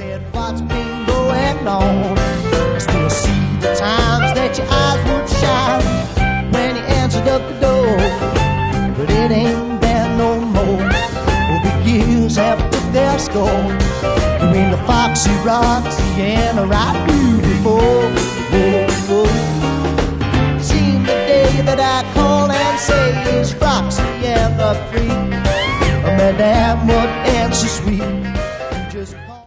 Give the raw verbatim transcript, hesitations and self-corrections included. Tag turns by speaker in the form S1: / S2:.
S1: said, what's been going on? I still see the times that your eyes would shine when you answered up the door, but it ain't there no more. Well, the years have took their score. You mean the Foxy Roxy and a right beautiful. Whoa, whoa. Seen the day that I call and say is Foxy and the freak. Madame, what answer sweet.